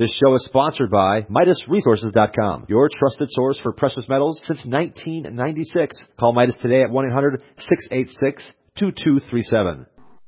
This show is sponsored by MidasResources.com, your trusted source for precious metals since 1996. Call Midas today at 1-800-686-2237.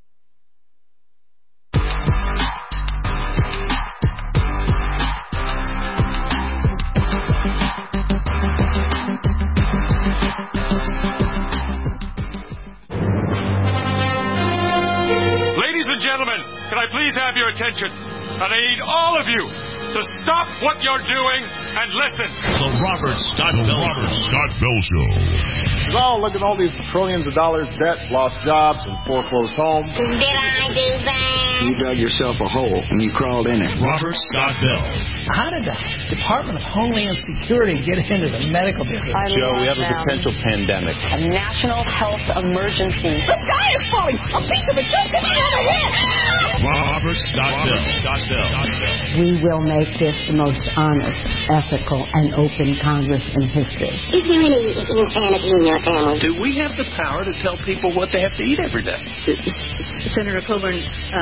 Ladies and gentlemen, can I please have your attention? And I need all of you to stop what you're doing and listen. The Robert Scott Bell Show. Oh, look at all these trillions of dollars debt, lost jobs, and foreclosed homes. Did I do that? You dug yourself a hole and you crawled in it. Robert Scott Bell. How did the Department of Homeland Security get into the medical business? Joe, we have a potential pandemic. A national health emergency. The sky is falling! A piece of it just hit me on the head! Robert Scott Bell. We will make this the most honest, ethical, and open Congress in history. Is there any insanity in your family? Do we have the power to tell people what they have to eat every day? Senator Coburn,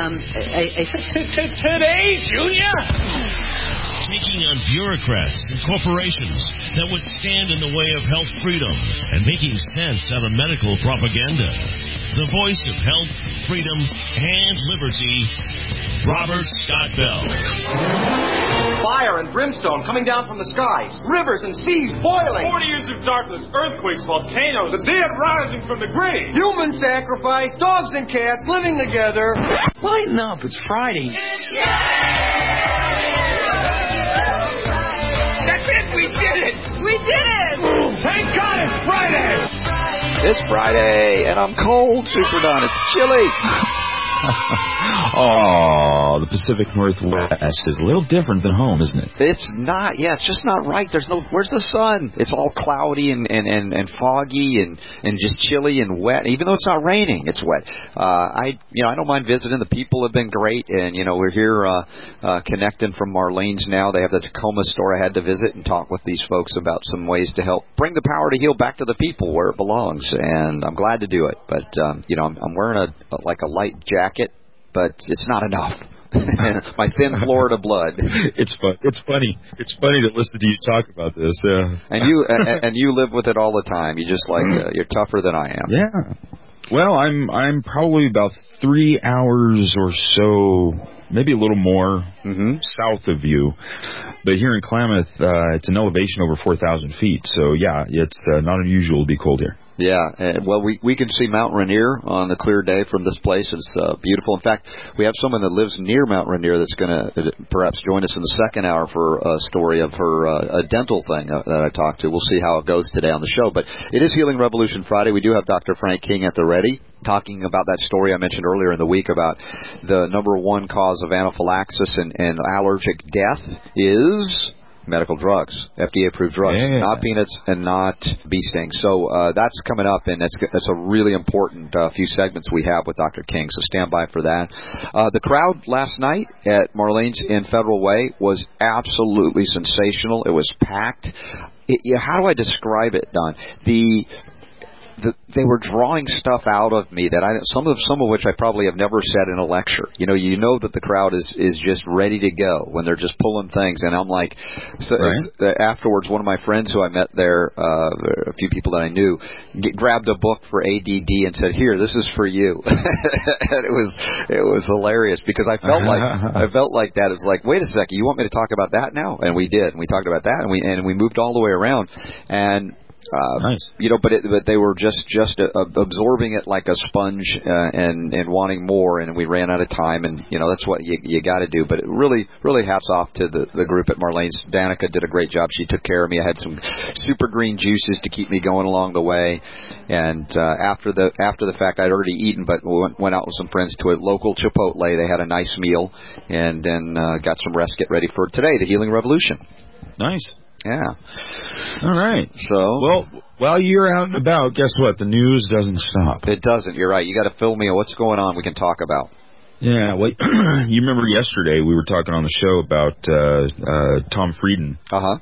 Today, Junior! Taking on bureaucrats and corporations that would stand in the way of health freedom and making sense out of medical propaganda. The voice of health, freedom, and liberty, Robert Scott Bell. Fire and brimstone coming down from the skies. Rivers and seas boiling. 40 years of darkness, earthquakes, volcanoes. The dead rising from the grave. Human sacrifice, dogs and cats living together. Lighten up, it's Friday. That's it, we did it. we did it! Thank God it's Friday. It's Friday, and I'm cold, Super Don. It's chilly. Oh, the Pacific Northwest is a little different than home, isn't it? It's not. Yeah, it's just not right. Where's the sun? It's all cloudy and foggy and just chilly and wet. Even though it's not raining, it's wet. I don't mind visiting. The people have been great, and we're here connecting from Marlene's now. They have the Tacoma store I had to visit and talk with these folks about some ways to help bring the power to heal back to the people where it belongs, and I'm glad to do it. But I'm wearing a light jacket. But it's not enough. My thin Florida blood. It's funny. It's funny to listen to you talk about this. And you live with it all the time. You just you're tougher than I am. Yeah. Well, I'm probably about 3 hours or so, maybe a little more south of you. But here in Klamath, it's an elevation over 4,000 feet. So yeah, it's not unusual to be cold here. Yeah, well, we can see Mount Rainier on a clear day from this place. It's beautiful. In fact, we have someone that lives near Mount Rainier that's going to perhaps join us in the second hour for a story of her a dental thing that I talked to. We'll see how it goes today on the show. But it is Healing Revolution Friday. We do have Dr. Frank King at the ready, talking about that story I mentioned earlier in the week about the number one cause of anaphylaxis and allergic death is medical drugs, FDA-approved drugs, not peanuts and not bee stings. So that's coming up, and that's a really important few segments we have with Dr. King, so stand by for that. The crowd last night at Marlene's in Federal Way was absolutely sensational. It was packed. How do I describe it, Don? They were drawing stuff out of me that some of which I probably have never said in a lecture. You know that the crowd is just ready to go when they're just pulling things, and I'm like, afterwards, one of my friends who I met there, a few people that I knew, grabbed a book for ADD and said, "Here, this is for you." And it was hilarious because I felt like that. It's like, wait a second, you want me to talk about that now? And we did, and we talked about that, and we moved all the way around, and. Nice. But they were just absorbing it like a sponge and wanting more, and we ran out of time, and that's what you got to do. But it really hats off to the group at Marlene's. Danica did a great job. She took care of me. I had some super green juices to keep me going along the way, and after the fact, I'd already eaten, but went out with some friends to a local Chipotle. They had a nice meal, and then got some rest. Get ready for today, the Healing Revolution. Nice. Yeah. All right. So, well, while you're out and about, guess what? The news doesn't stop. It doesn't. You're right. You got to fill me in. What's going on? We can talk about. Yeah. Well, you remember yesterday we were talking on the show about Tom Frieden.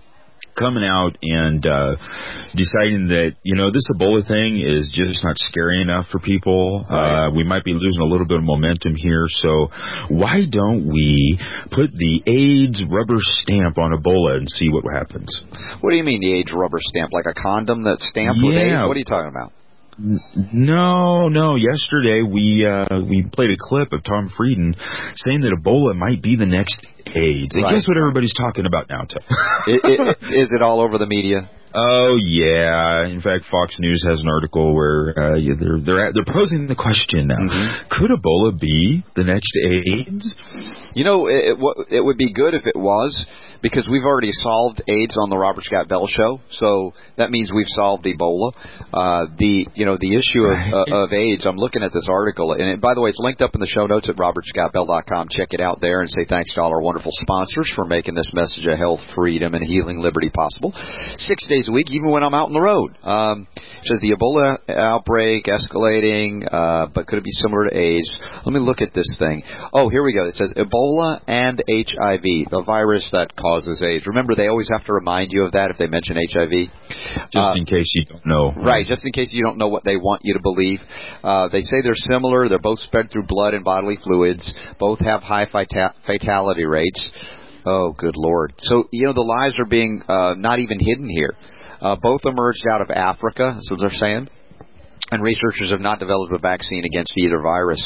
coming out and deciding that, this Ebola thing is just not scary enough for people. Right. We might be losing a little bit of momentum here, so why don't we put the AIDS rubber stamp on Ebola and see what happens? What do you mean, the AIDS rubber stamp? Like a condom that's stamped with AIDS? What are you talking about? No. Yesterday we played a clip of Tom Frieden saying that Ebola might be the next AIDS. And guess what everybody's talking about now, Tim? Is it all over the media? Oh yeah. In fact, Fox News has an article where they're posing the question now: could Ebola be the next AIDS? It would be good if it was, because we've already solved AIDS on the Robert Scott Bell Show, so that means we've solved Ebola. The issue of AIDS. I'm looking at this article, and by the way, it's linked up in the show notes at robertscottbell.com. Check it out there, and say thanks to all our wonderful sponsors for making this message of health, freedom, and healing liberty possible 6 days a week, even when I'm out on the road. It says the Ebola outbreak escalating, but could it be similar to AIDS? Let me look at this thing. Oh, here we go. It says Ebola and HIV, the virus that causes AIDS. Remember, they always have to remind you of that if they mention HIV. Just in case you don't know. Right, just in case you don't know what they want you to believe. They say they're similar. They're both spread through blood and bodily fluids. Both have high fatality rates. Oh, good Lord. So, the lies are being not even hidden here. Both emerged out of Africa, that's what they're saying. And researchers have not developed a vaccine against either virus.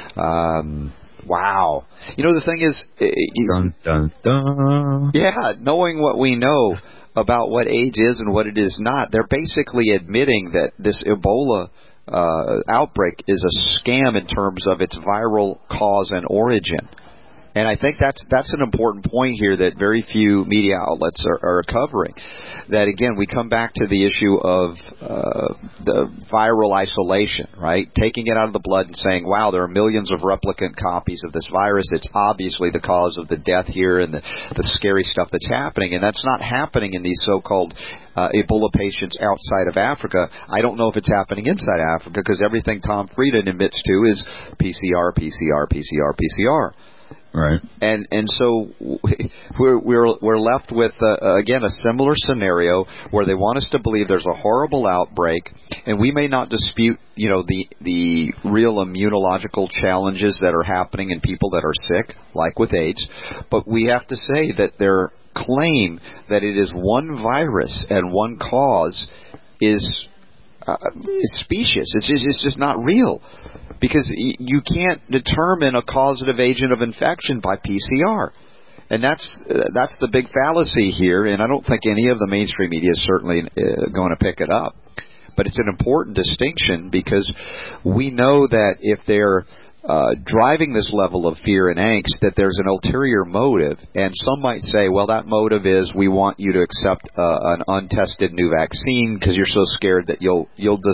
Wow. The thing is... dun, dun, dun. Yeah, knowing what we know about what AIDS is and what it is not, they're basically admitting that this Ebola outbreak is a scam in terms of its viral cause and origin. And I think that's an important point here that very few media outlets are covering. That, again, we come back to the issue of the viral isolation, right? Taking it out of the blood and saying, wow, there are millions of replicant copies of this virus. It's obviously the cause of the death here and the scary stuff that's happening. And that's not happening in these so-called Ebola patients outside of Africa. I don't know if it's happening inside Africa, because everything Tom Frieden admits to is PCR, PCR, PCR, PCR. Right. And so we're left with again a similar scenario where they want us to believe there's a horrible outbreak, and we may not dispute the real immunological challenges that are happening in people that are sick, like with AIDS, but we have to say that their claim that it is one virus and one cause is specious. It's just not real. Because you can't determine a causative agent of infection by PCR. And that's the big fallacy here, and I don't think any of the mainstream media is certainly going to pick it up. But it's an important distinction, because we know that if they're driving this level of fear and angst, that there's an ulterior motive. And some might say, well, that motive is we want you to accept an untested new vaccine because you're so scared that you'll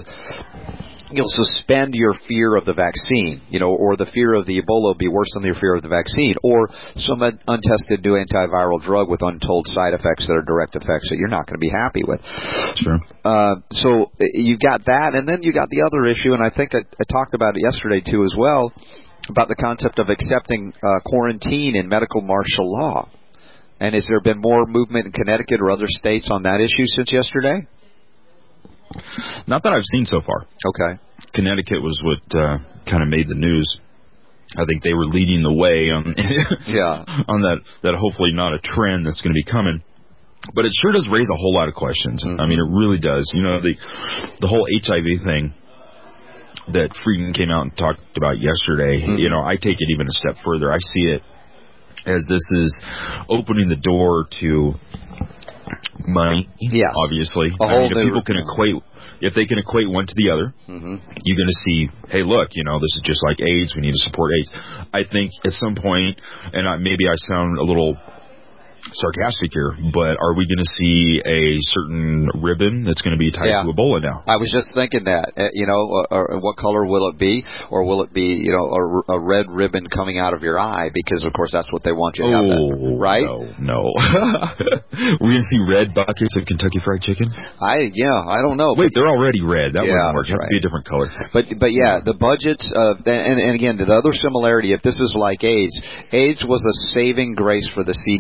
suspend your fear of the vaccine, or the fear of the Ebola will be worse than your fear of the vaccine, or some untested new antiviral drug with untold side effects that are direct effects that you're not going to be happy with. Sure. So you got that, and then you got the other issue, and I think I talked about it yesterday too as well, about the concept of accepting quarantine in medical martial law. And has there been more movement in Connecticut or other states on that issue since yesterday? Not that I've seen so far. Okay. Connecticut was what kind of made the news. I think they were leading the way on on that hopefully not a trend that's going to be coming. But it sure does raise a whole lot of questions. Mm-hmm. I mean, it really does. The whole HIV thing that Frieden came out and talked about yesterday, I take it even a step further. I see it as this is opening the door to money, obviously. If people can if they can equate one to the other, you're going to see, hey, look, this is just like AIDS. We need to support AIDS. I think at some point, and maybe I sound a little sarcastic here, but are we going to see a certain ribbon that's going to be tied to Ebola now? I was just thinking that. What color will it be? Or will it be, a red ribbon coming out of your eye? Because, of course, that's what they want you to have, right? No. We're going to see red buckets of Kentucky Fried Chicken? I don't know. Wait, they're already red. That wouldn't work. It has to be a different color. But the budgets, and again, the other similarity, if this is like AIDS was a saving grace for the CDC at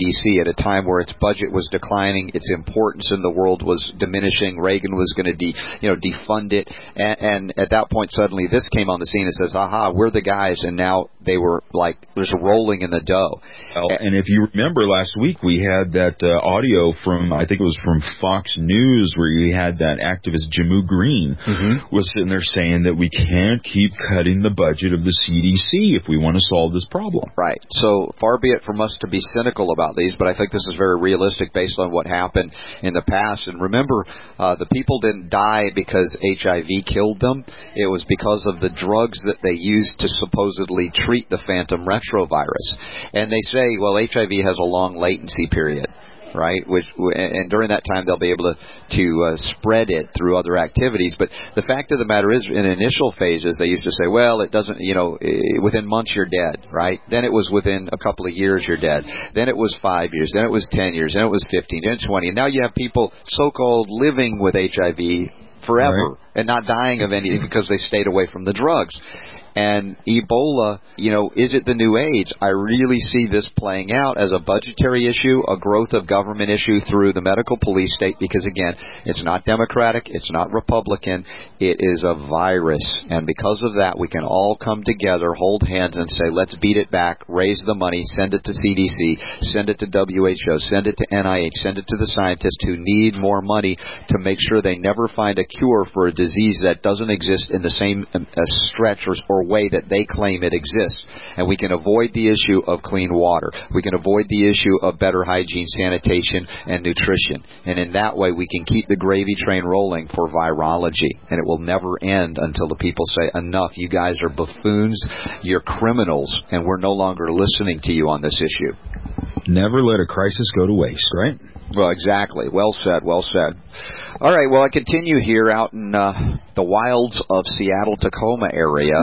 a time where its budget was declining, its importance in the world was diminishing. Reagan was going to defund it, and at that point suddenly this came on the scene and says, "Aha, we're the guys," and now they were like just rolling in the dough. And if you remember last week, we had that audio from, I think it was from Fox News, where you had that activist Jamu Green was sitting there saying that we can't keep cutting the budget of the CDC if we want to solve this problem. Right. So far be it from us to be cynical about these, but I think this is very realistic based on what happened in the past. And remember, the people didn't die because HIV killed them. It was because of the drugs that they used to supposedly treat the phantom retrovirus. And they say, well, HIV has a long latency period, right? And during that time they'll be able to spread it through other activities. But the fact of the matter is, in initial phases, they used to say, well, it doesn't, within months you're dead, right? Then it was within a couple of years you're dead. Then it was 5 years. Then it was 10 years. Then it was 15. Then 20. And now you have people so-called living with HIV forever and not dying of anything because they stayed away from the drugs. And Ebola, is it the new AIDS? I really see this playing out as a budgetary issue, a growth of government issue through the medical police state, because, again, it's not Democratic, it's not Republican, it is a virus. And because of that, we can all come together, hold hands, and say, let's beat it back, raise the money, send it to CDC, send it to WHO, send it to NIH, send it to the scientists who need more money to make sure they never find a cure for a disease that doesn't exist in the same stretch or way that they claim it exists. And we can avoid the issue of clean water. We can avoid the issue of better hygiene, sanitation, and nutrition. And in that way, we can keep the gravy train rolling for virology. And it will never end until the people say, enough, you guys are buffoons, you're criminals, and we're no longer listening to you on this issue. Never let a crisis go to waste, right? Well, exactly. Well said, well said. All right, well, I continue here out in the wilds of Seattle, Tacoma area.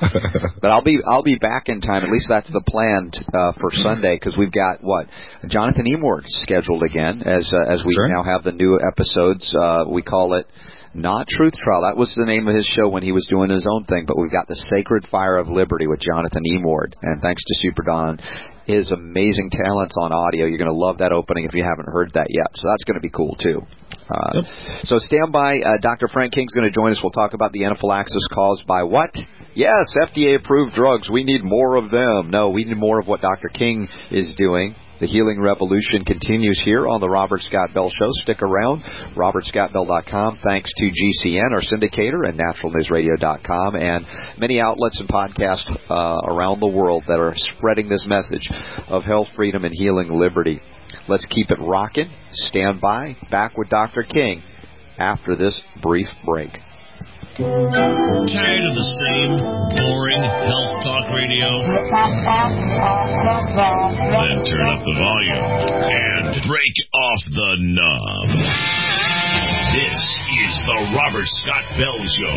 But I'll be back in time. At least that's the plan for Sunday, because we've got, Jonathan Emord scheduled again, as we now have the new episodes. We call it Not Truth Trial. That was the name of his show when he was doing his own thing. But we've got the Sacred Fire of Liberty with Jonathan Emord. And thanks to Super Don, his amazing talents on audio. You're going to love that opening if you haven't heard that yet. So that's going to be cool, too. So stand by. Dr. Frank King's going to join us. We'll talk about the anaphylaxis caused by what? Yes, FDA-approved drugs. We need more of them. No, we need more of what Dr. King is doing. The healing revolution continues here on the Robert Scott Bell Show. Stick around. RobertScottBell.com. Thanks to GCN, our syndicator, and NaturalNewsRadio.com, and many outlets and podcasts around the world that are spreading this message of health, freedom, and healing liberty. Let's keep it rocking. Stand by. Back with Dr. King after this brief break. Tired of the same boring health talk radio? Then turn up the volume and break off the knob. This is the Robert Scott Bell Show.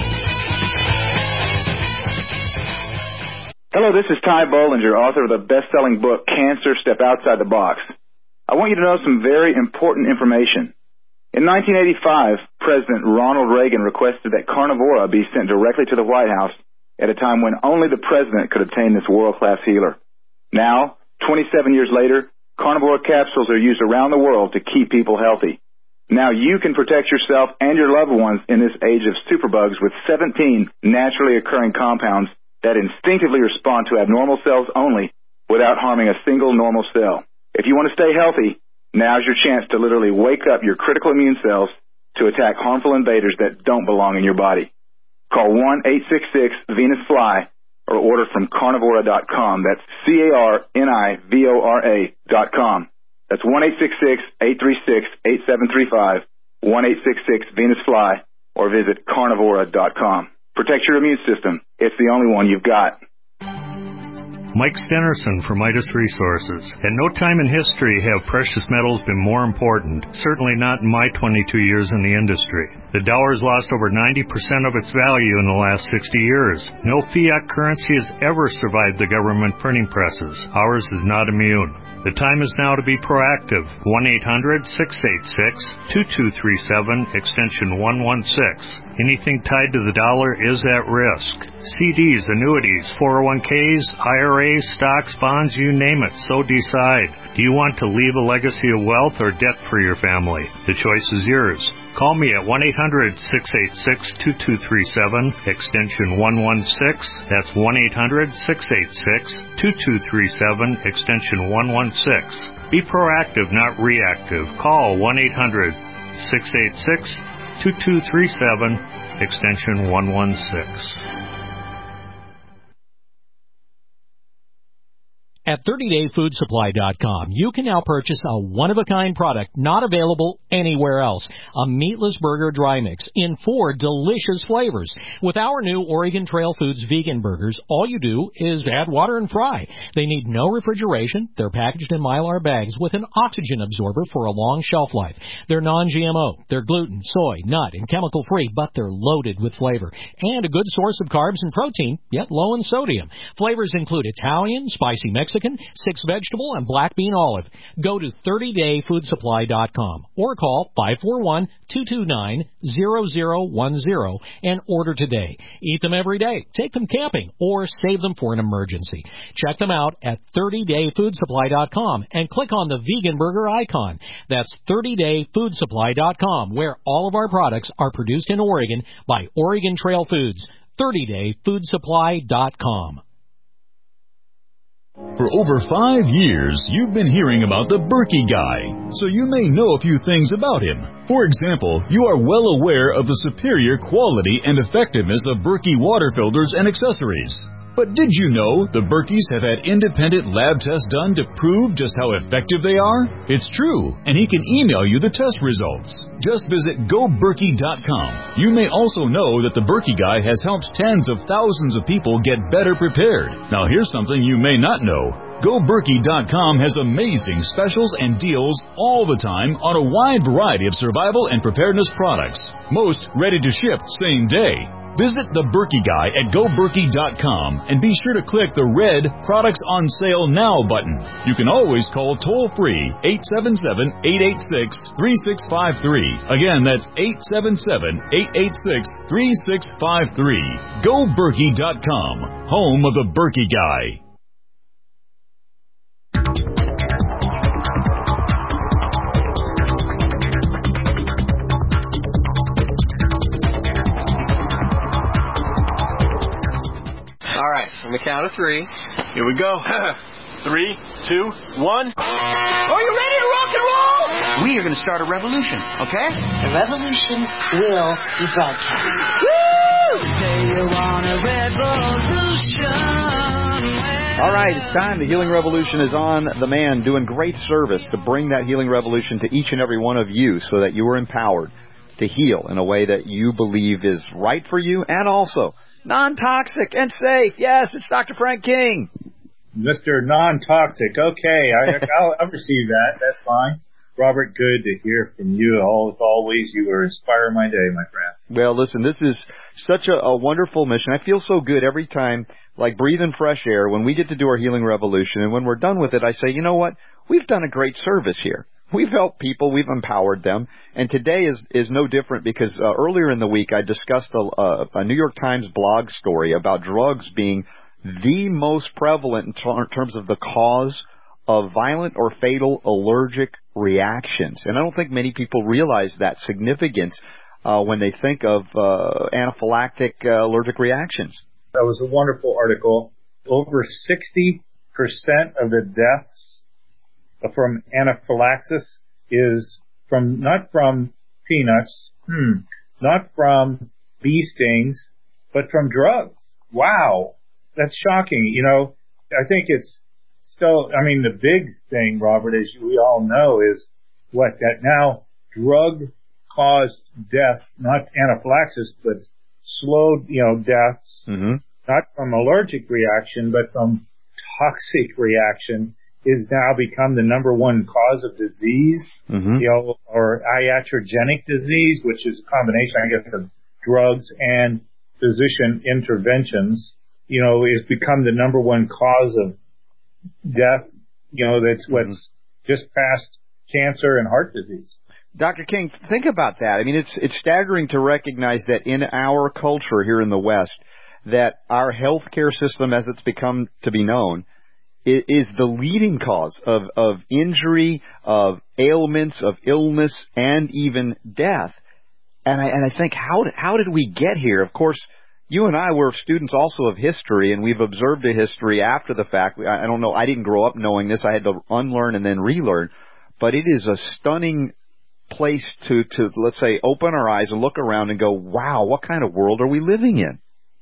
Hello, this is Ty Bollinger, author of the best-selling book, Cancer, Step Outside the Box. I want you to know some very important information. In 1985, President Ronald Reagan requested that Carnivora be sent directly to the White House at a time when only the president could obtain this world-class healer. Now, 27 years later, Carnivora capsules are used around the world to keep people healthy. Now you can protect yourself and your loved ones in this age of superbugs with 17 naturally occurring compounds that instinctively respond to abnormal cells only without harming a single normal cell. If you want to stay healthy, now's your chance to literally wake up your critical immune cells to attack harmful invaders that don't belong in your body. Call 1-866-VENUS-FLY or order from Carnivora.com. That's CARNIVORA.com. That's 1-866-836-8735, 1-866-VENUS-FLY, or visit Carnivora.com. Protect your immune system. It's the only one you've got. Mike Stenerson from Midas Resources. At no time in history have precious metals been more important, certainly not in my 22 years in the industry. The dollar has lost over 90% of its value in the last 60 years. No fiat currency has ever survived the government printing presses. Ours is not immune. The time is now to be proactive. 1-800-686-2237, extension 116. Anything tied to the dollar is at risk. CDs, annuities, 401ks, IRAs, stocks, bonds, you name it, so decide. Do you want to leave a legacy of wealth or debt for your family? The choice is yours. Call me at 1-800-686-2237, extension 116. That's 1-800-686-2237, extension 116. Be proactive, not reactive. Call 1-800-686-2237, extension 116. At 30dayfoodsupply.com, you can now purchase a one-of-a-kind product not available anywhere else. A meatless burger dry mix in 4 delicious flavors. With our new Oregon Trail Foods vegan burgers, all you do is add water and fry. They need no refrigeration. They're packaged in Mylar bags with an oxygen absorber for a long shelf life. They're non-GMO. They're gluten, soy, nut, and chemical-free, but they're loaded with flavor. And a good source of carbs and protein, yet low in sodium. Flavors include Italian, spicy Mexican, 6 vegetable, and black bean olive. Go to 30dayfoodsupply.com or call 541-229-0010 and order today. Eat them every day, take them camping, or save them for an emergency. Check them out at 30dayfoodsupply.com and click on the vegan burger icon. That's 30dayfoodsupply.com, where all of our products are produced in Oregon by Oregon Trail Foods. 30dayfoodsupply.com. For over 5 years, you've been hearing about the Berkey Guy, so you may know a few things about him. For example, you are well aware of the superior quality and effectiveness of Berkey water filters and accessories. But did you know the Berkeys have had independent lab tests done to prove just how effective they are? It's true, and he can email you the test results. Just visit GoBerkey.com. You may also know that the Berkey Guy has helped tens of thousands of people get better prepared. Now here's something you may not know. GoBerkey.com has amazing specials and deals all the time on a wide variety of survival and preparedness products. Most ready to ship same day. Visit the Berkey Guy at GoBerkey.com and be sure to click the red Products on Sale Now button. You can always call toll-free 877-886-3653. Again, that's 877-886-3653. GoBerkey.com, home of the Berkey Guy. All right, on the count of 3, here we go. 3, 2, 1. Are you ready to rock and roll? We are going to start a revolution, okay? The revolution will be broadcast. Woo! Say you want a revolution. All right, it's time. The Healing Revolution is on the man, doing great service to bring that healing revolution to each and every one of you so that you are empowered to heal in a way that you believe is right for you and also non-toxic and safe. Yes, it's Dr. Frank King. Mr. Non-Toxic. Okay, I'll receive that. That's fine. Robert, good to hear from you. As always, you inspire my day, my friend. Well, listen, this is such a wonderful mission. I feel so good every time, like breathing fresh air, when we get to do our Healing Revolution. And when we're done with it, I say, you know what? We've done a great service here. We've helped people. We've empowered them. And today is no different because earlier in the week I discussed a New York Times blog story about drugs being the most prevalent in terms of the cause of violent or fatal allergic reactions. And I don't think many people realize that significance when they think of anaphylactic allergic reactions. That was a wonderful article. Over 60% of the deaths from anaphylaxis is not from peanuts, not from bee stings, but from drugs. Wow. That's shocking. You know, I think it's still, the big thing, Robert, as we all know, is that now drug-caused deaths, not anaphylaxis, but slow, deaths, not from allergic reaction, but from toxic reaction, is now become the number one cause of disease, or iatrogenic disease, which is a combination, I guess, of drugs and physician interventions. It's become the number one cause of death. That's what's just past cancer and heart disease. Dr. King, think about that. I mean, it's staggering to recognize that in our culture here in the West, that our healthcare system, as it's become to be known, is the leading cause of injury, of ailments, of illness, and even death. And I think, how did we get here? Of course, you and I were students also of history, and we've observed a history after the fact. I don't know. I didn't grow up knowing this. I had to unlearn and then relearn. But it is a stunning place to let's say, open our eyes and look around and go, wow, what kind of world are we living in?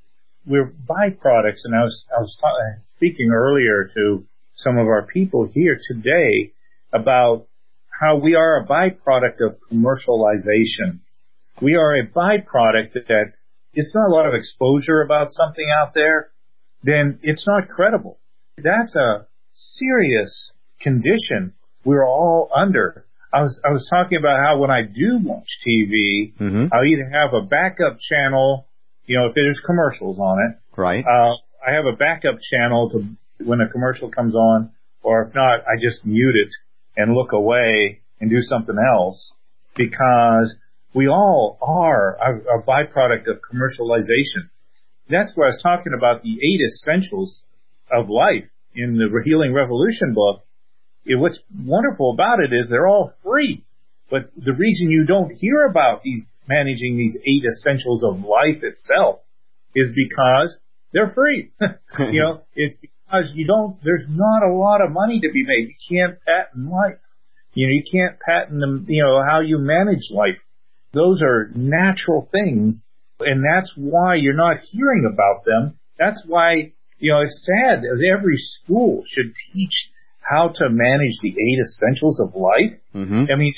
We're byproducts, and I was speaking earlier to some of our people here today about how we are a byproduct of commercialization. We are a byproduct that it's not a lot of exposure about something out there, then it's not credible. That's a serious condition we're all under. I was talking about how when I do watch TV, I'll either have a backup channel, if there's commercials on it. Right. I have a backup channel to when a commercial comes on, or if not, I just mute it and look away and do something else, because we all are a byproduct of commercialization. That's where I was talking about the 8 essentials of life in the Healing Revolution book. What's wonderful about it is they're all free. But the reason you don't hear about managing these 8 essentials of life itself is because they're free. It's because there's not a lot of money to be made. You can't patent life. You can't patent them, how you manage life. Those are natural things, and that's why you're not hearing about them. That's why, it's sad that every school should teach how to manage the 8 essentials of life. I mean,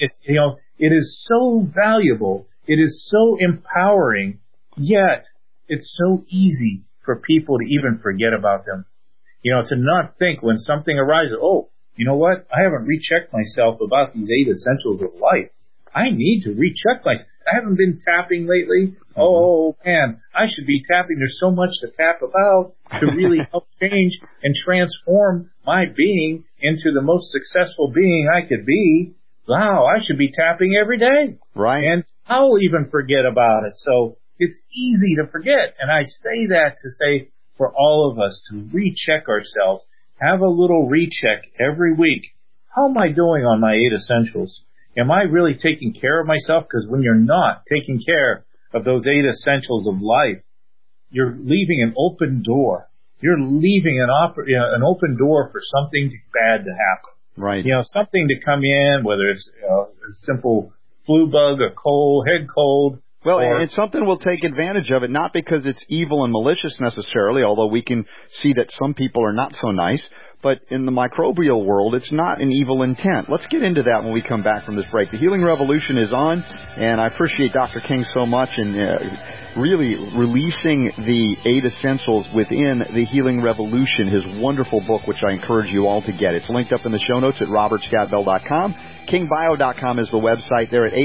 it is so valuable. It is so empowering, yet it's so easy for people to even forget about them. To not think when something arises, oh, you know what? I haven't rechecked myself about these 8 essentials of life. I need to recheck myself. I haven't been tapping lately. Oh, man, I should be tapping. There's so much to tap about to really help change and transform my being into the most successful being I could be. Wow, I should be tapping every day. Right. And I'll even forget about it. So it's easy to forget. And I say that to say for all of us to recheck ourselves, have a little recheck every week. How am I doing on my 8 essentials? Am I really taking care of myself? Because when you're not taking care of those 8 essentials of life, you're leaving an open door. You're leaving an open door for something bad to happen. Right. Something to come in, whether it's a simple flu bug, a cold, head cold. Well, and something will take advantage of it, not because it's evil and malicious necessarily, although we can see that some people are not so nice. But in the microbial world, it's not an evil intent. Let's get into that when we come back from this break. The Healing Revolution is on, and I appreciate Dr. King so much in really releasing the 8 essentials within the Healing Revolution, his wonderful book, which I encourage you all to get. It's linked up in the show notes at robertscottbell.com. KingBio.com is the website there at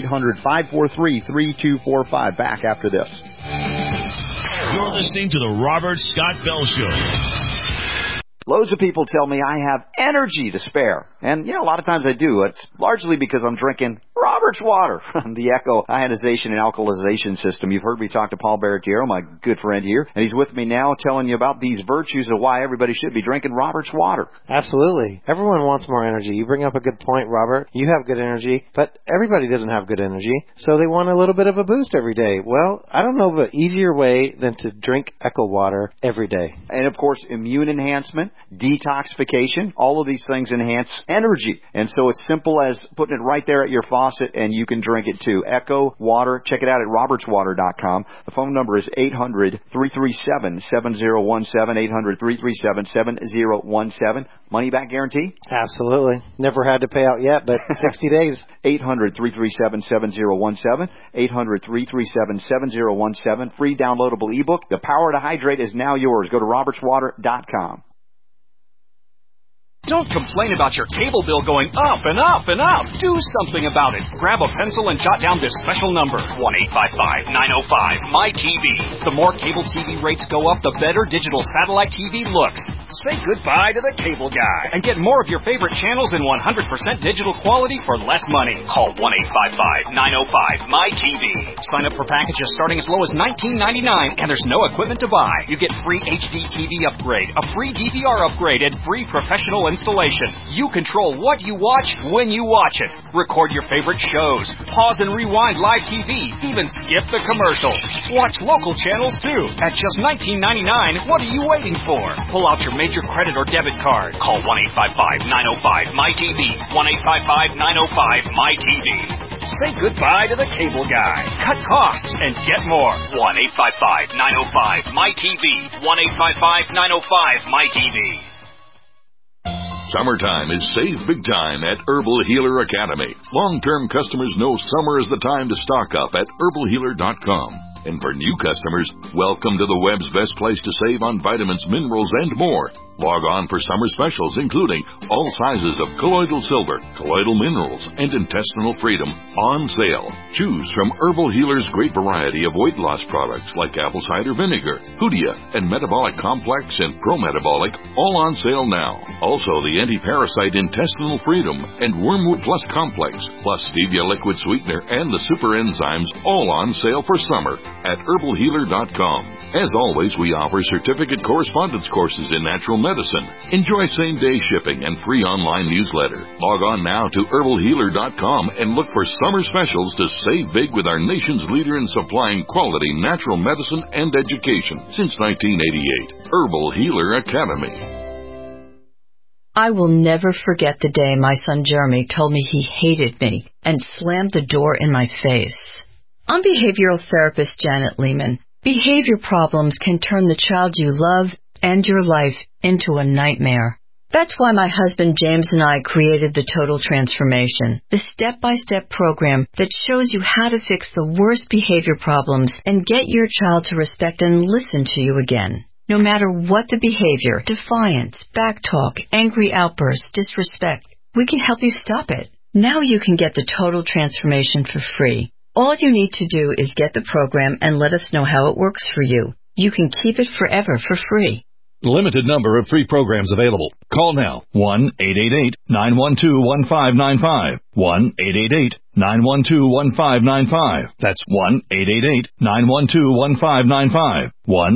800-543-3245. Back after this. You're listening to the Robert Scott Bell Show. Loads of people tell me I have energy to spare. And, a lot of times I do. It's largely because I'm drinking Robert's water from the Echo Ionization and Alkalization System. You've heard me talk to Paul Barretiero, my good friend here, and he's with me now telling you about these virtues of why everybody should be drinking Robert's water. Absolutely. Everyone wants more energy. You bring up a good point, Robert. You have good energy, but everybody doesn't have good energy, so they want a little bit of a boost every day. Well, I don't know of an easier way than to drink Echo water every day. And, of course, immune enhancement, detoxification, all of these things enhance energy. And so it's simple as putting it right there at your faucet, and you can drink it too. Echo Water. Check it out at robertswater.com. The phone number is 800-337-7017, 800-337-7017. Money back guarantee? Absolutely. Never had to pay out yet, but 60 days. 800-337-7017, 800-337-7017. Free downloadable ebook. The Power to Hydrate is now yours. Go to robertswater.com. Don't complain about your cable bill going up and up and up. Do something about it. Grab a pencil and jot down this special number, 1-855-905-MY-TV. The more cable TV rates go up, the better digital satellite TV looks. Say goodbye to the cable guy and get more of your favorite channels in 100% digital quality for less money. Call 1-855-905-MY-TV. Sign up for packages starting as low as $19.99, and there's no equipment to buy. You get free HD TV upgrade, a free DVR upgrade, and free professional installation. You control what you watch when you watch it. Record your favorite shows. Pause and rewind live TV. Even skip the commercials. Watch local channels too. At just $19.99, what are you waiting for? Pull out your major credit or debit card. Call 1-855-905-MY-TV. 1-855-905-MY-TV. Say goodbye to the cable guy. Cut costs and get more. 1-855-905-MY-TV. 1-855-905-MY-TV. Summertime is save big time at Herbal Healer Academy. Long-term customers know summer is the time to stock up at herbalhealer.com. And for new customers, welcome to the web's best place to save on vitamins, minerals, and more. Log on for summer specials, including all sizes of colloidal silver, colloidal minerals, and intestinal freedom on sale. Choose from Herbal Healer's great variety of weight loss products like apple cider vinegar, Hoodia, and Metabolic Complex and Pro-Metabolic, all on sale now. Also, the anti-parasite intestinal freedom and Wormwood Plus Complex, plus Stevia liquid sweetener and the super enzymes, all on sale for summer at herbalhealer.com. As always, we offer certificate correspondence courses in natural medicine. Enjoy same-day shipping and free online newsletter. Log on now to herbalhealer.com and look for summer specials to save big with our nation's leader in supplying quality natural medicine and education since 1988. Herbal Healer Academy. I will never forget the day my son Jeremy told me he hated me and slammed the door in my face. I'm behavioral therapist Janet Lehman. Behavior problems can turn the child you love and your life into a nightmare. That's why my husband James and I created the Total Transformation, the step-by-step program that shows you how to fix the worst behavior problems and get your child to respect and listen to you again. No matter what the behavior, defiance, backtalk, angry outbursts, disrespect, we can help you stop it. Now you can get the Total Transformation for free. All you need to do is get the program and let us know how it works for you. You can keep it forever for free. Limited number of free programs available. Call now. 1-888-912-1595. 1-888-912-1595. That's 1-888-912-1595.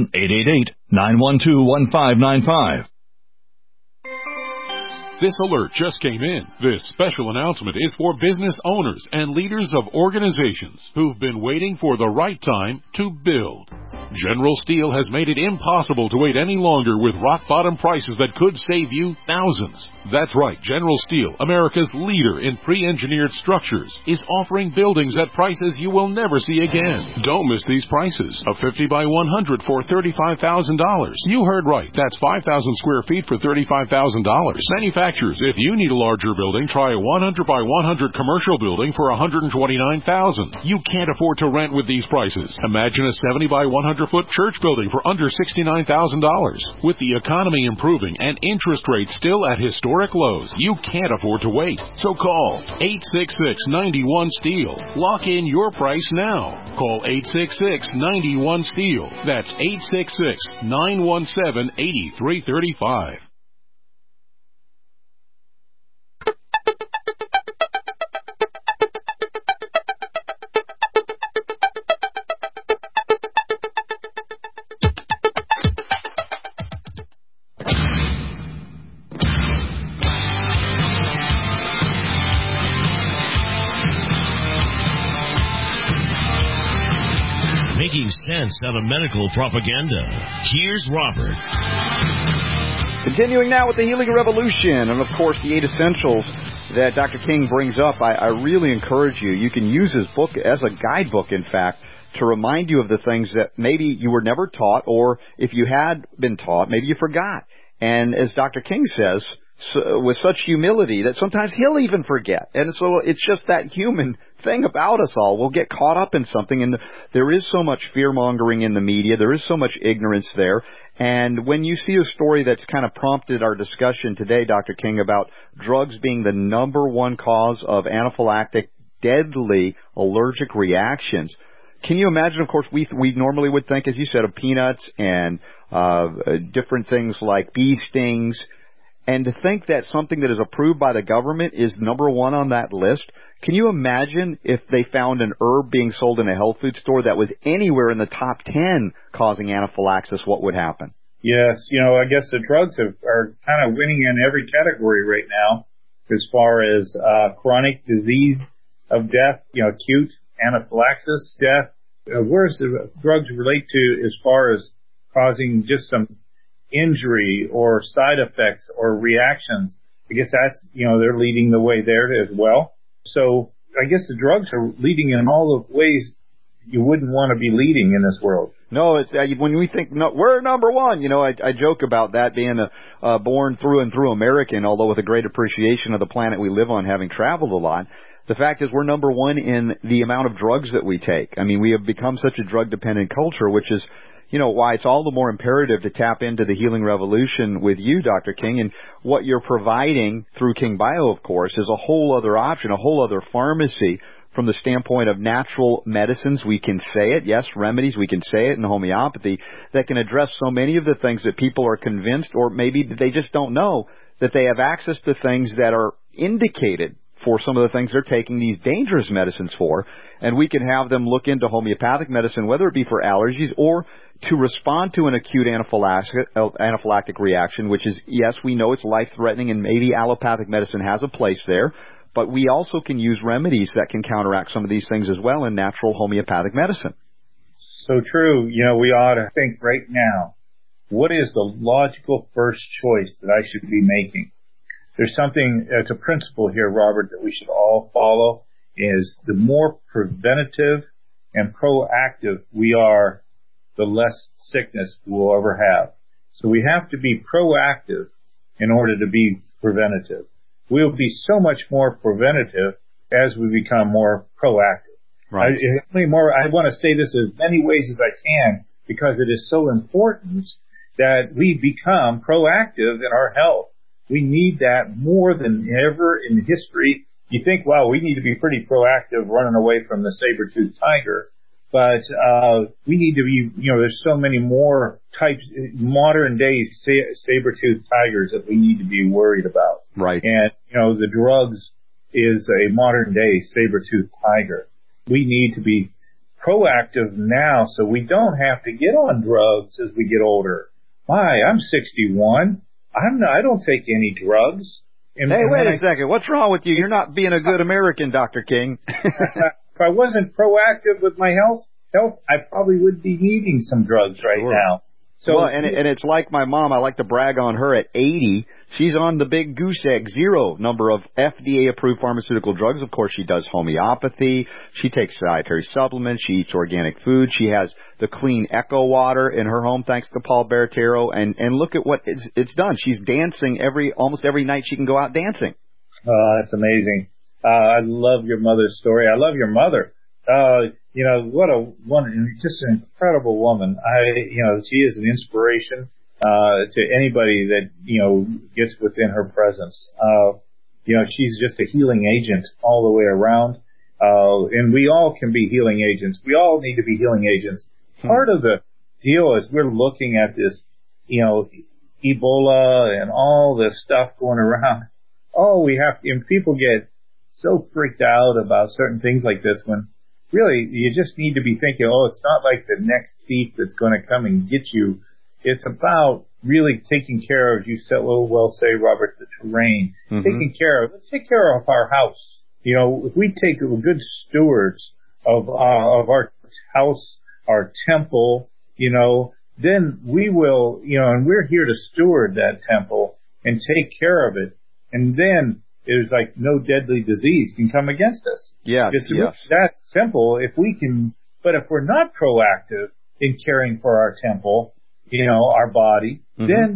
1-888-912-1595. This alert just came in. This special announcement is for business owners and leaders of organizations who've been waiting for the right time to build. General Steel has made it impossible to wait any longer with rock-bottom prices that could save you thousands. That's right, General Steel, America's leader in pre-engineered structures, is offering buildings at prices you will never see again. Don't miss these prices. A 50 by 100 for $35,000. You heard right. That's 5,000 square feet for $35,000. Manufacturers, if you need a larger building, try a 100 by 100 commercial building for $129,000. You can't afford to rent with these prices. Imagine a 70 by 100-foot church building for under $69,000. With the economy improving and interest rates still at historic lows, you can't afford to wait. So call 866-91-STEEL. Lock in your price now. Call 866-91-STEEL. That's 866-917-8335. Making sense out of medical propaganda. Here's Robert. Continuing now with the Healing Revolution, and of course the 8 essentials that Dr. King brings up. I really encourage you. You can use his book as a guidebook, in fact, to remind you of the things that maybe you were never taught, or if you had been taught, maybe you forgot. And as Dr. King says, with such humility that sometimes he'll even forget. And so it's just that human thing about us all. We'll get caught up in something, and there is so much fear-mongering in the media. There is so much ignorance there. And when you see a story that's kind of prompted our discussion today, Dr. King, about drugs being the number one cause of anaphylactic, deadly allergic reactions, can you imagine? Of course, we normally would think, as you said, of peanuts and different things like bee stings. And to think that something that is approved by the government is number one on that list, can you imagine if they found an herb being sold in a health food store that was anywhere in the top 10 causing anaphylaxis, what would happen? Yes, I guess the drugs are kind of winning in every category right now as far as chronic disease of death, acute anaphylaxis, death. Where does the drugs relate to as far as causing just some injury or side effects or reactions? I guess that's, they're leading the way there as well. So I guess the drugs are leading in all the ways you wouldn't want to be leading in this world. No, it's when we think we're number one. I joke about that being a born through and through American, although with a great appreciation of the planet we live on, having traveled a lot. The fact is we're number one in the amount of drugs that we take. I mean, we have become such a drug-dependent culture, which is why it's all the more imperative to tap into the healing revolution with you, Dr. King. And what you're providing through King Bio, of course, is a whole other option, a whole other pharmacy from the standpoint of natural medicines. We can say it, yes, remedies, we can say it in homeopathy, that can address so many of the things that people are convinced, or maybe they just don't know, that they have access to things that are indicated for some of the things they're taking these dangerous medicines for. And we can have them look into homeopathic medicine, whether it be for allergies or to respond to an acute anaphylactic reaction, which is, yes, we know it's life-threatening, and maybe allopathic medicine has a place there, but we also can use remedies that can counteract some of these things as well in natural homeopathic medicine. So true. We ought to think right now, what is the logical first choice that I should be making? There's something, it's a principle here, Robert, that we should all follow, is the more preventative and proactive we are, the less sickness we'll ever have. So we have to be proactive in order to be preventative. We'll be so much more preventative as we become more proactive. Right. I want to say this as many ways as I can because it is so important that we become proactive in our health. We need that more than ever in history. You think, wow, we need to be pretty proactive running away from the saber-toothed tiger. But we need to be, there's so many more types, modern-day saber-toothed tigers that we need to be worried about. Right. And, the drugs is a modern-day saber-toothed tiger. We need to be proactive now so we don't have to get on drugs as we get older. My, I'm 61. I don't take any drugs. Hey, wait a second. What's wrong with you? You're not being a good American, Dr. King. If I wasn't proactive with my health, I probably would be needing some drugs right now. So, well, and it's like my mom. I like to brag on her. At 80, she's on the big goose egg zero number of FDA-approved pharmaceutical drugs. Of course, she does homeopathy. She takes dietary supplements. She eats organic food. She has the clean Echo water in her home, thanks to Paul Baratero. And look at what it's done. She's dancing almost every night she can go out dancing. Oh, that's amazing. I love your mother's story. I love your mother. Just an incredible woman. She is an inspiration, to anybody that, gets within her presence. She's just a healing agent all the way around. And we all can be healing agents. We all need to be healing agents. Part of the deal is we're looking at this, Ebola and all this stuff going around. And people get so freaked out about certain things like this when really you just need to be thinking, it's not like the next thief that's going to come and get you. It's about really taking care of, you said, say, Robert, the terrain. Mm-hmm. Let's take care of our house. If we take good stewards of our house, our temple, then we will, and we're here to steward that temple and take care of it. And then there's like no deadly disease can come against us. Yeah. It's that simple. But if we're not proactive in caring for our temple, our body, then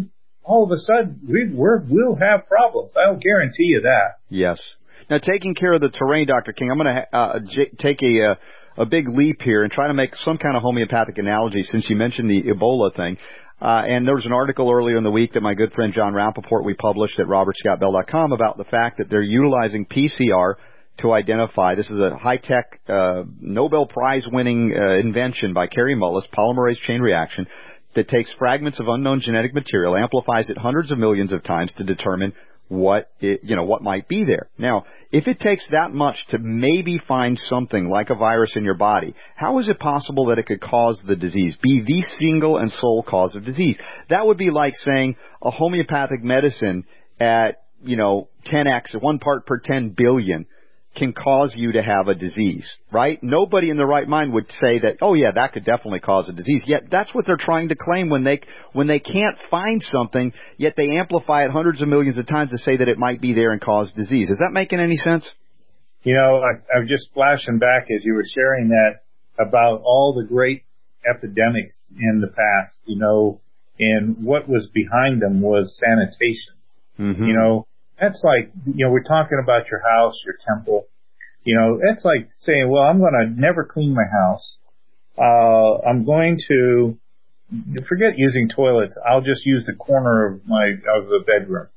all of a sudden we'll have problems. I'll guarantee you that. Yes. Now, taking care of the terrain, Dr. King, I'm going to take a big leap here and try to make some kind of homeopathic analogy since you mentioned the Ebola thing. And there was an article earlier in the week that my good friend John Rappaport, we published at robertscottbell.com about the fact that they're utilizing PCR to identify, this is a high-tech Nobel Prize-winning invention by Kary Mullis, polymerase chain reaction, that takes fragments of unknown genetic material, amplifies it hundreds of millions of times to determine what might be there. Now, if it takes that much to maybe find something like a virus in your body, how is it possible that it could cause the disease, be the single and sole cause of disease? That would be like saying a homeopathic medicine at, 10x, 1 part per 10 billion, can cause you to have a disease, right? Nobody in their right mind would say that, oh yeah, that could definitely cause a disease. Yet that's what they're trying to claim when they can't find something, yet they amplify it hundreds of millions of times to say that it might be there and cause disease. Is that making any sense? I'm just flashing back as you were sharing that about all the great epidemics in the past, and what was behind them was sanitation. Mm-hmm. That's like, we're talking about your house, your temple. That's like saying, well, I'm going to never clean my house. I'm going to forget using toilets. I'll just use the corner of the bedroom.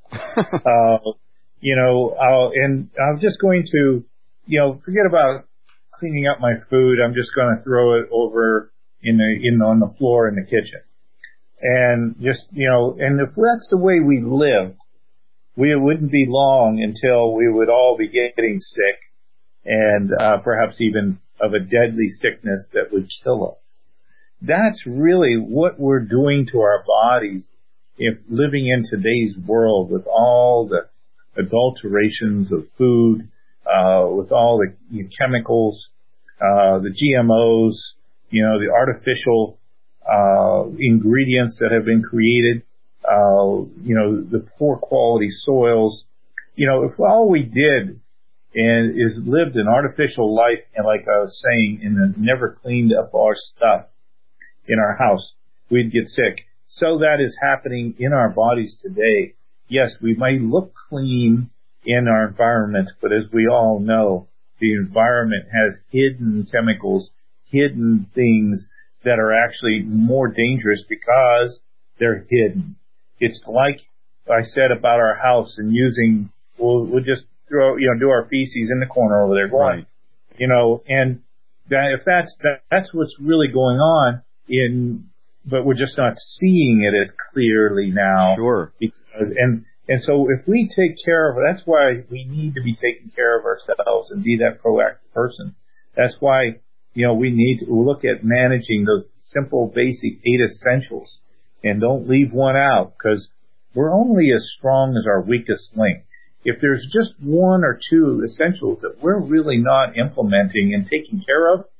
I'm just going to, forget about cleaning up my food. I'm just going to throw it over on the floor in the kitchen. And just, and if that's the way we live, it wouldn't be long until we would all be getting sick and perhaps even of a deadly sickness that would kill us. That's really what we're doing to our bodies if living in today's world with all the adulterations of food, with all the chemicals, the GMOs, the artificial ingredients that have been created. The poor quality soils. If all we did is lived an artificial life, and like I was saying, and never cleaned up our stuff in our house, we'd get sick. So that is happening in our bodies today. Yes, we may look clean in our environment, but as we all know, the environment has hidden chemicals, hidden things that are actually more dangerous because they're hidden. It's like I said about our house and we'll just throw, do our feces in the corner over there going, right. And if that's what's really going on but we're just not seeing it as clearly now. Sure. And so if we take care of it, that's why we need to be taking care of ourselves and be that proactive person. That's why, we need to look at managing those simple, basic 8 essentials. And don't leave one out, because we're only as strong as our weakest link. If there's just 1 or 2 essentials that we're really not implementing and taking care of,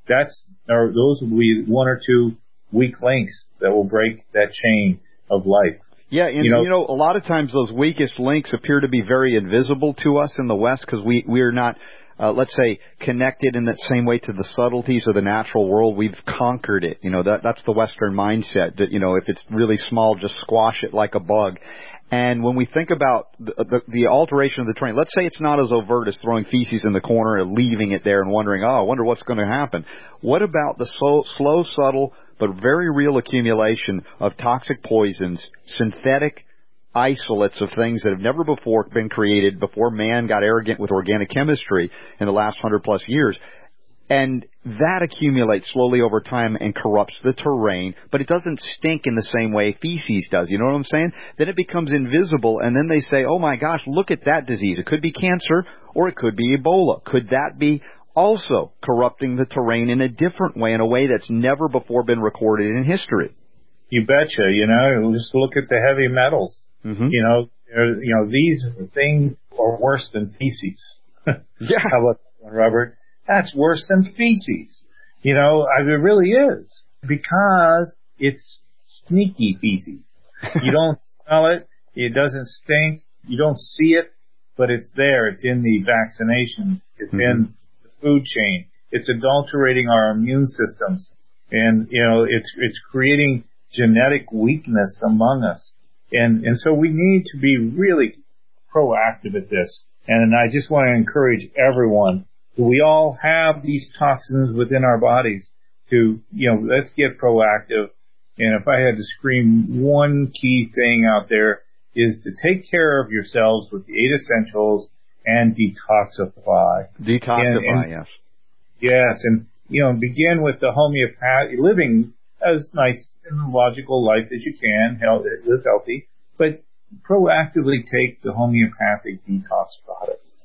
those will be 1 or 2 weak links that will break that chain of life. Yeah, and a lot of times those weakest links appear to be very invisible to us in the West because we're not, let's say, connected in that same way to the subtleties of the natural world. We've conquered it. That's the Western mindset that, if it's really small, just squash it like a bug. And when we think about the alteration of the terrain, let's say it's not as overt as throwing feces in the corner and leaving it there and wondering, I wonder what's going to happen. What about the slow, subtle, but very real accumulation of toxic poisons, synthetic isolates of things that have never before been created before man got arrogant with organic chemistry in the last 100+ years? And that accumulates slowly over time and corrupts the terrain, but it doesn't stink in the same way feces does. You know what I'm saying? Then it becomes invisible, and then they say, oh my gosh, look at that disease. It could be cancer, or it could be Ebola. Could that be also corrupting the terrain in a different way, in a way that's never before been recorded in history? You betcha. Just look at the heavy metals. Mm-hmm. These things are worse than feces. Yeah. How about that one, Robert? That's worse than feces. It really is. Because it's sneaky feces. You don't smell it. It doesn't stink. You don't see it, but it's there. It's in the vaccinations. It's in the food chain. It's adulterating our immune systems. And, it's creating genetic weakness among us. And so we need to be really proactive at this. And I just want to encourage everyone, we all have these toxins within our bodies to, let's get proactive. And if I had to scream one key thing out there is to take care of yourselves with the 8 essentials and detoxify. Detoxify, yes. Yes, and, begin with the homeopathic, living as nice and logical life as you can, live healthy, but proactively take the homeopathic detox products,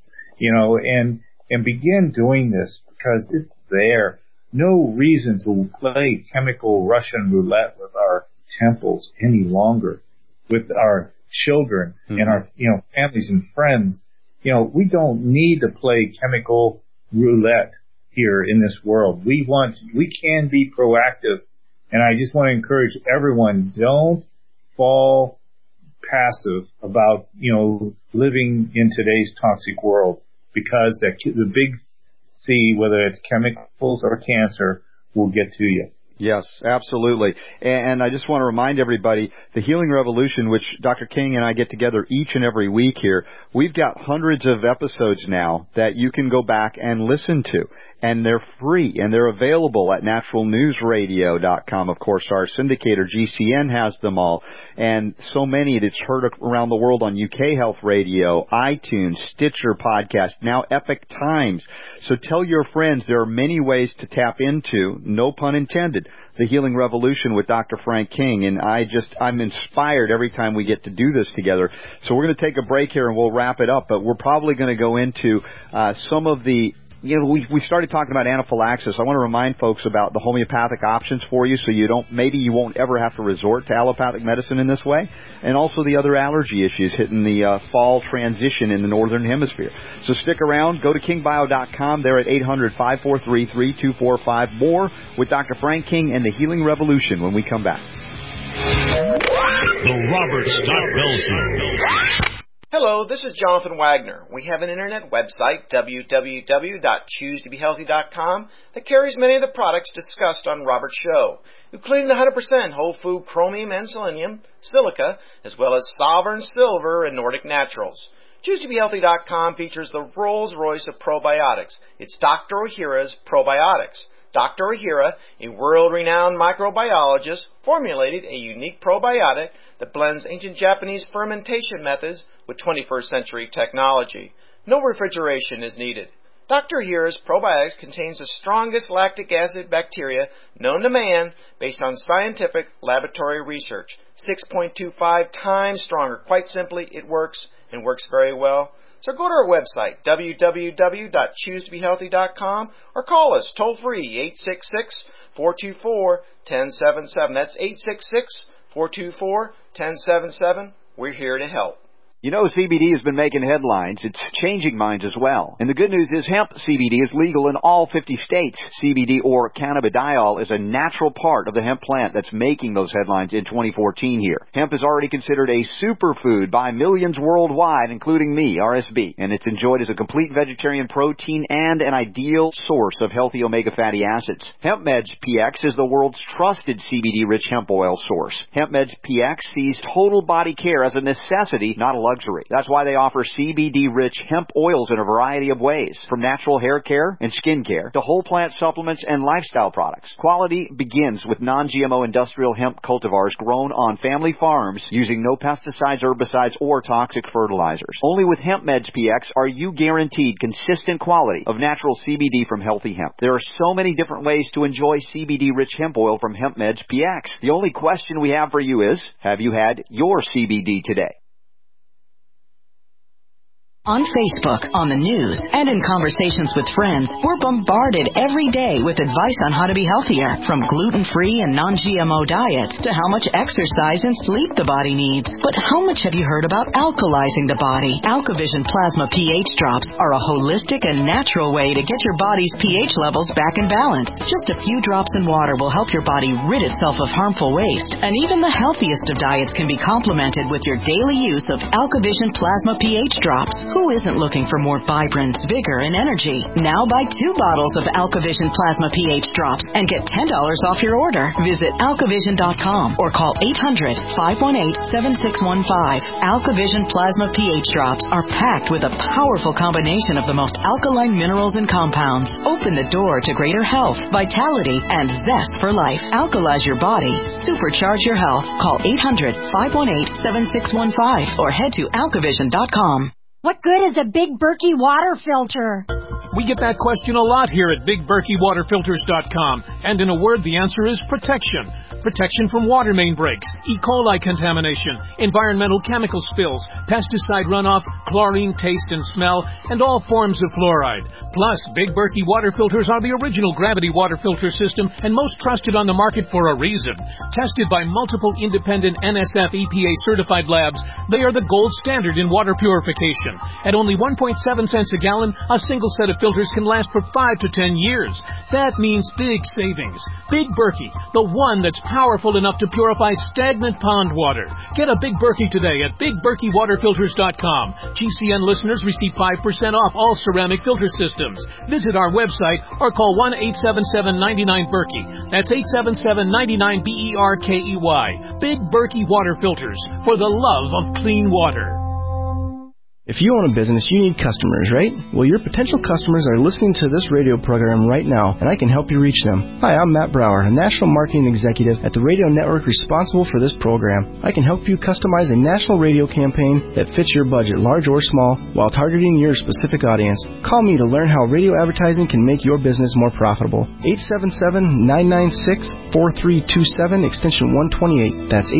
and begin doing this because it's there. No reason to play chemical Russian roulette with our temples any longer, with our children and our, families and friends. We don't need to play chemical roulette here in this world. We can be proactive. And I just want to encourage everyone, don't fall passive about, living in today's toxic world, because the big C, whether it's chemicals or cancer, will get to you. Yes, absolutely. And I just want to remind everybody, the Healing Revolution, which Dr. King and I get together each and every week here, we've got hundreds of episodes now that you can go back and listen to. And they're free, and they're available at naturalnewsradio.com. Of course, our syndicator, GCN, has them all. And so many that's heard around the world on UK Health Radio, iTunes, Stitcher Podcast, now Epic Times. So tell your friends there are many ways to tap into, no pun intended, the Healing Revolution with Dr. Frank King. And I'm inspired every time we get to do this together. So we're going to take a break here and we'll wrap it up. But we're probably going to go into some of the... we started talking about anaphylaxis. I want to remind folks about the homeopathic options for you so maybe you won't ever have to resort to allopathic medicine in this way. And also the other allergy issues hitting the fall transition in the Northern Hemisphere. So stick around. Go to kingbio.com. They're at 800-543-3245. More with Dr. Frank King and the Healing Revolution when we come back. The Robert Scott Bell Show. Hello, this is Jonathan Wagner. We have an internet website, www.choosetobehealthy.com, that carries many of the products discussed on Robert's show, including the 100% whole food chromium and selenium, silica, as well as Sovereign Silver and Nordic Naturals. ChooseToBeHealthy.com features the Rolls-Royce of probiotics. It's Dr. Ohhira's Probiotics. Dr. Ohhira, a world-renowned microbiologist, formulated a unique probiotic that blends ancient Japanese fermentation methods with 21st century technology. No refrigeration is needed. Dr. Ohhira's probiotics contains the strongest lactic acid bacteria known to man based on scientific laboratory research. 6.25 times stronger. Quite simply, it works and works very well. So go to our website, www.choosetobehealthy.com, or call us toll-free, 866-424-1077. That's 866-424-1077. We're here to help. CBD has been making headlines. It's changing minds as well. And the good news is hemp CBD is legal in all 50 states. CBD, or cannabidiol, is a natural part of the hemp plant that's making those headlines in 2014 here. Hemp is already considered a superfood by millions worldwide, including me, RSB. And it's enjoyed as a complete vegetarian protein and an ideal source of healthy omega fatty acids. HempMeds PX is the world's trusted CBD-rich hemp oil source. HempMeds PX sees total body care as a necessity, not a luxury. That's why they offer CBD-rich hemp oils in a variety of ways, from natural hair care and skin care to whole plant supplements and lifestyle products. Quality begins with non-GMO industrial hemp cultivars grown on family farms using no pesticides, herbicides, or toxic fertilizers. Only with HempMeds PX are you guaranteed consistent quality of natural CBD from healthy hemp. There are so many different ways to enjoy CBD-rich hemp oil from HempMeds PX. The only question we have for you is, have you had your CBD today? On Facebook, on the news, and in conversations with friends, we're bombarded every day with advice on how to be healthier, from gluten-free and non-GMO diets to how much exercise and sleep the body needs. But how much have you heard about alkalizing the body? AlkaVision Plasma pH drops are a holistic and natural way to get your body's pH levels back in balance. Just a few drops in water will help your body rid itself of harmful waste, and even the healthiest of diets can be complemented with your daily use of AlkaVision Plasma pH drops. Who isn't looking for more vibrance, vigor, and energy? Now buy 2 bottles of AlkaVision Plasma pH drops and get $10 off your order. Visit alkavision.com or call 800-518-7615. AlkaVision Plasma pH drops are packed with a powerful combination of the most alkaline minerals and compounds. Open the door to greater health, vitality, and zest for life. Alkalize your body. Supercharge your health. Call 800-518-7615 or head to alkavision.com. What good is a Big Berkey water filter? We get that question a lot here at BigBerkeyWaterFilters.com. And in a word, the answer is protection. Protection from water main breaks, E. coli contamination, environmental chemical spills, pesticide runoff, chlorine taste and smell, and all forms of fluoride. Plus, Big Berkey water filters are the original gravity water filter system and most trusted on the market for a reason. Tested by multiple independent NSF EPA certified labs, they are the gold standard in water purification. At only 1.7 cents a gallon, a single set of filters can last for 5 to 10 years. That means big savings. Big Berkey, the one that's powerful enough to purify stagnant pond water. Get a Big Berkey today at BigBerkeyWaterFilters.com. GCN listeners receive 5% off all ceramic filter systems. Visit our website or call 1-877-99-BERKEY. That's 877-99-BERKEY. Big Berkey Water Filters, for the love of clean water. If you own a business, you need customers, right? Well, your potential customers are listening to this radio program right now, and I can help you reach them. Hi, I'm Matt Brower, a national marketing executive at the radio network responsible for this program. I can help you customize a national radio campaign that fits your budget, large or small, while targeting your specific audience. Call me to learn how radio advertising can make your business more profitable. 877-996-4327, extension 128. That's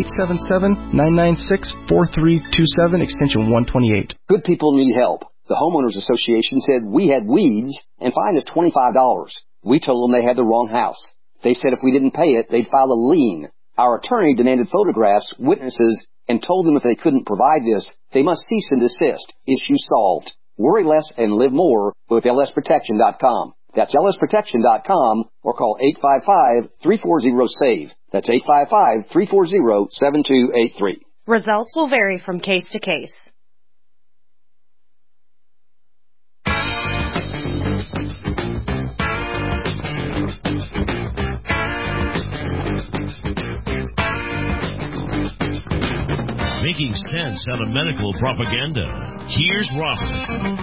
877-996-4327, extension 128. Good people need help. The Homeowners Association said we had weeds and fined us $25. We told them they had the wrong house. They said if we didn't pay it, they'd file a lien. Our attorney demanded photographs, witnesses, and told them if they couldn't provide this, they must cease and desist. Issue solved. Worry less and live more with lsprotection.com. That's lsprotection.com or call 855-340-SAVE. That's 855-340-7283. Results will vary from case to case. Making sense out of medical propaganda. Here's Robert.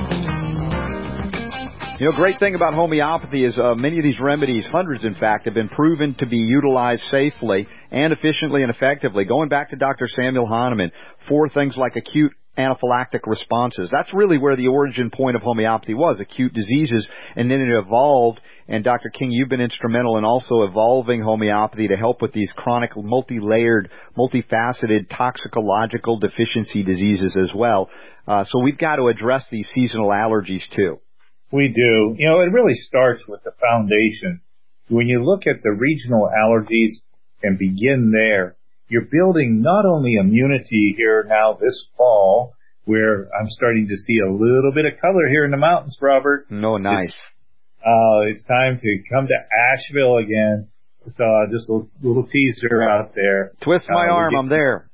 You know, great thing about homeopathy is many of these remedies, hundreds in fact, have been proven to be utilized safely and efficiently and effectively. Going back to Dr. Samuel Hahnemann, for things like acute anaphylactic responses. That's really where the origin point of homeopathy was, acute diseases, and then it evolved. And Dr. King, you've been instrumental in also evolving homeopathy to help with these chronic, multi-layered, multifaceted toxicological deficiency diseases as well. So we've got to address these seasonal allergies too. We do. You know, it really starts with the foundation. When you look at the regional allergies and begin there, you're building not only immunity here now this fall, where I'm starting to see a little bit of color here in the mountains, Robert. No, nice. It's time to come to Asheville again. So just a little teaser out there. Twist my arm, I'm there.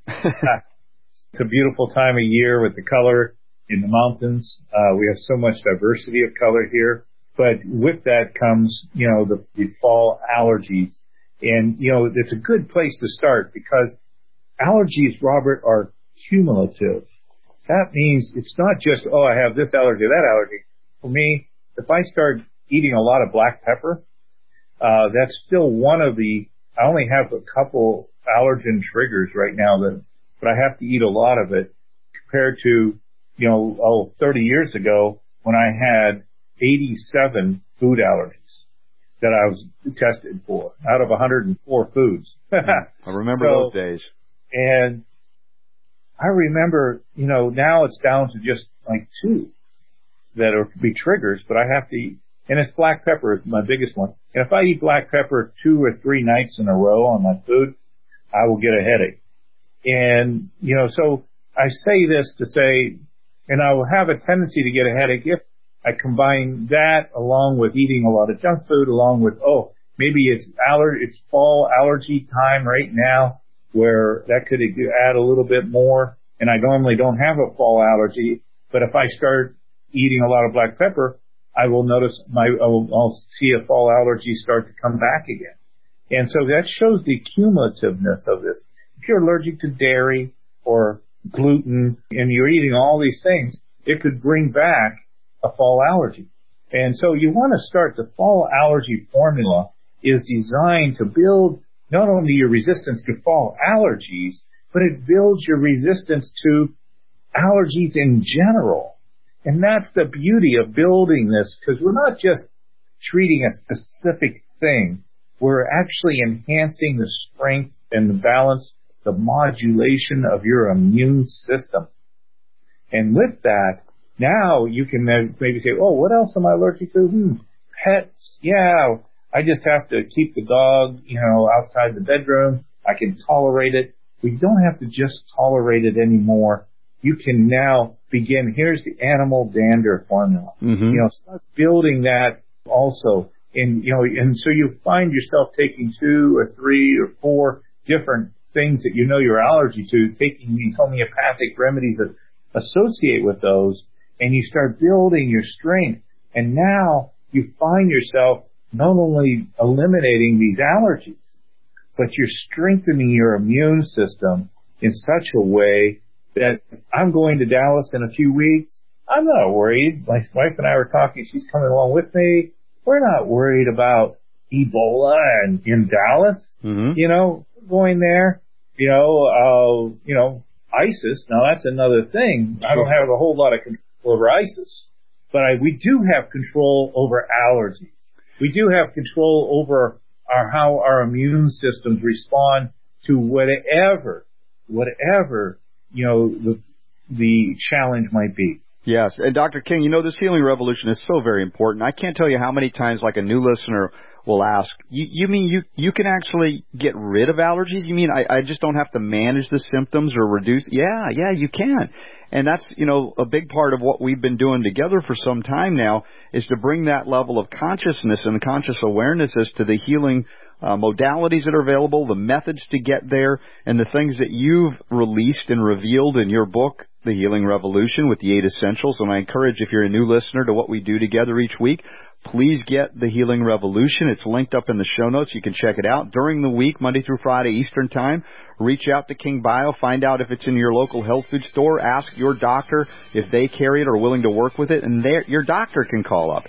It's a beautiful time of year with the color in the mountains. We have so much diversity of color here. But with that comes, you know, the fall allergies. And, you know, it's a good place to start because allergies, Robert, are cumulative. That means it's not just, oh, I have this allergy, that allergy. For me, if I start eating a lot of black pepper, that's still one of the, I only have a couple allergen triggers right now, but I have to eat a lot of it compared to, you know, 30 years ago when I had 87 food allergies that I was tested for out of 104 foods. I remember those days. And I remember, you know, now it's down to just like 2 that are be triggers, but I have to eat. And it's black pepper is my biggest one. And if I eat black pepper 2 or 3 nights in a row on my food, I will get a headache. And, you know, so I say this to say, and I will have a tendency to get a headache if I combine that along with eating a lot of junk food, along with, maybe it's fall allergy time right now where that could add a little bit more. And I normally don't have a fall allergy. But if I start eating a lot of black pepper, I will notice I'll see a fall allergy start to come back again. And so that shows the cumulativeness of this. If you're allergic to dairy or gluten and you're eating all these things, it could bring back a fall allergy. And so you want to start, the fall allergy formula is designed to build not only your resistance to fall allergies, but it builds your resistance to allergies in general. And that's the beauty of building this, because we're not just treating a specific thing. We're actually enhancing the strength and the balance, the modulation of your immune system. And with that, now you can maybe say, oh, what else am I allergic to? Pets. Yeah, I just have to keep the dog, outside the bedroom. I can tolerate it. We don't have to just tolerate it anymore. You can now begin, here's the animal dander formula. Start building that also. And so you find yourself taking 2 or 3 or 4 different things that you're allergic to, taking these homeopathic remedies that associate with those, and you start building your strength. And now you find yourself not only eliminating these allergies, but you're strengthening your immune system in such a way that I'm going to Dallas in a few weeks. I'm not worried. My wife and I were talking. She's coming along with me. We're not worried about Ebola in Dallas. Going there, ISIS. Now that's another thing. I don't have a whole lot of control over ISIS, but we do have control over allergies. We do have control over how our immune systems respond to whatever the challenge might be. Yes, and Dr. King, this healing revolution is so very important. I can't tell you how many times, like a new listener will ask, you mean you can actually get rid of allergies? You mean I just don't have to manage the symptoms or reduce? Yeah, you can. And that's, a big part of what we've been doing together for some time now is to bring that level of consciousness and conscious awareness as to the healing modalities that are available, the methods to get there, and the things that you've released and revealed in your book, The Healing Revolution, with the 8 Essentials. And I encourage, if you're a new listener to what we do together each week, please get The Healing Revolution. It's linked up in the show notes. You can check it out during the week, Monday through Friday, Eastern Time. Reach out to King Bio. Find out if it's in your local health food store. Ask your doctor if they carry it or are willing to work with it. And your doctor can call up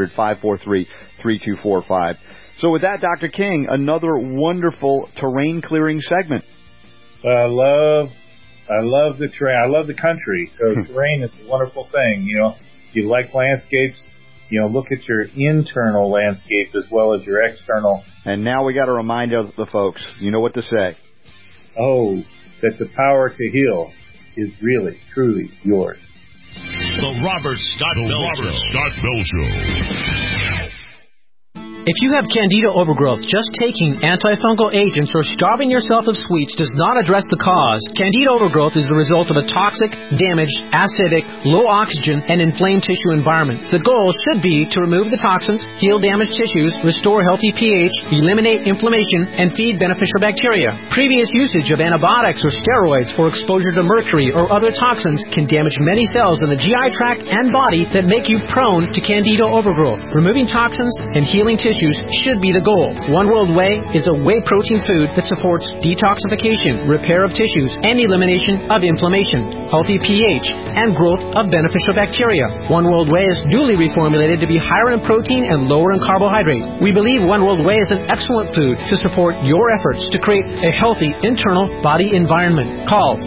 800-543-3245. So with that, Dr. King, another wonderful terrain-clearing segment. I love the terrain. I love the country. So terrain is a wonderful thing. If you like landscapes, look at your internal landscape as well as your external. And now we got to remind the folks, you know what to say. Oh, that the power to heal is really, truly yours. The Robert Scott Bell Show. If you have candida overgrowth, just taking antifungal agents or starving yourself of sweets does not address the cause. Candida overgrowth is the result of a toxic, damaged, acidic, low oxygen, and inflamed tissue environment. The goal should be to remove the toxins, heal damaged tissues, restore healthy pH, eliminate inflammation, and feed beneficial bacteria. Previous usage of antibiotics or steroids or exposure to mercury or other toxins can damage many cells in the GI tract and body that make you prone to candida overgrowth. Removing toxins and healing tissues should be the goal. One World Whey is a whey protein food that supports detoxification, repair of tissues, and elimination of inflammation, healthy pH, and growth of beneficial bacteria. One World Whey is newly reformulated to be higher in protein and lower in carbohydrate. We believe One World Whey is an excellent food to support your efforts to create a healthy internal body environment. Call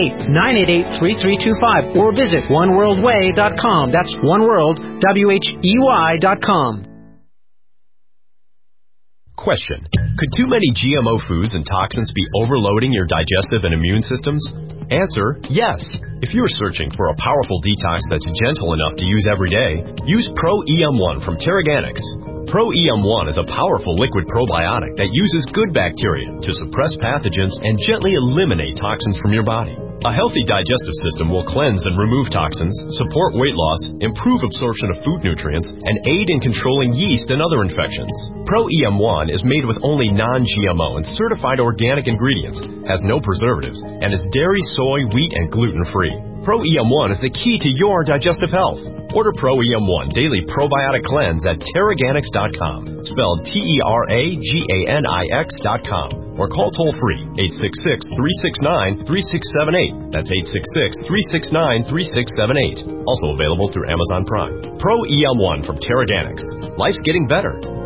888-988-3325 or visit oneworldwhey.com. That's oneworld.com. Question: could too many GMO foods and toxins be overloading your digestive and immune systems? Answer: yes. If you're searching for a powerful detox that's gentle enough to use every day, use Pro EM1 from Terraganics. Pro EM1 is a powerful liquid probiotic that uses good bacteria to suppress pathogens and gently eliminate toxins from your body. A healthy digestive system will cleanse and remove toxins, support weight loss, improve absorption of food nutrients, and aid in controlling yeast and other infections. Pro EM1 is made with only non-GMO and certified organic ingredients, has no preservatives, and is dairy, soy, wheat, and gluten-free. Pro EM1 is the key to your digestive health. Order Pro EM1 Daily Probiotic Cleanse at Teraganix.com, spelled TERAGANIX.com, or call toll-free 866-369-3678. That's 866-369-3678. Also available through Amazon Prime. Pro EM1 from Teraganix. Life's getting better.